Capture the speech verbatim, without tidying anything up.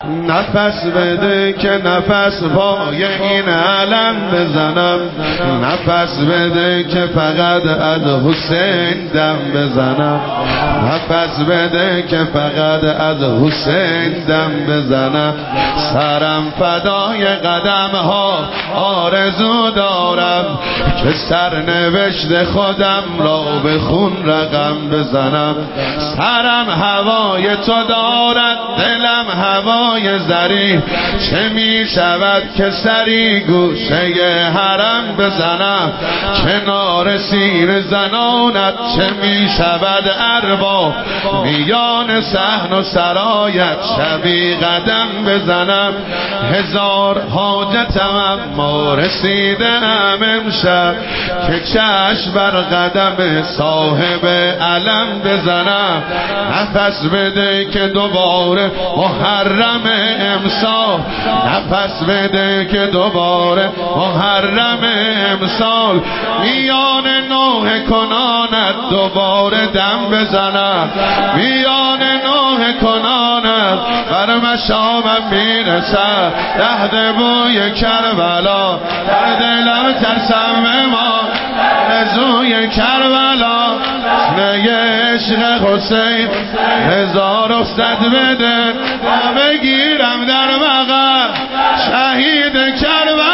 نفس بده که نفس پای این علم بزنم، نفس بده که فقط از حسین دم بزنم، نفس بده که فقط از حسین دم بزنم. سرم فدای قدم ها آرزو دارم که سرنوشت خودم را به خون رقم بزنم. سرم هوای تو دارد، دلم هوای زری، چه می شود که سری گوشه حرم بزنم. کنار سیر زنانت چه می شود اربا، میان صحن و سرایت شبی قدم بزنم. هزار حاجتم اما رسیدم امشب که چشم بر قدم صاحب علم بزنم. نفس بده که دوباره محرم امسال، نفس بده که دوباره محرم امسال میان نوح کنانت دوباره دم بزنم. میان نوح کنانت بر مشامم میرسد رهد بوی کربلا، در دلم ترسم ما رزوی کربلا. نگه عشق حسین هزار رخصت بده، بگیرم در بغل شهید کربلا.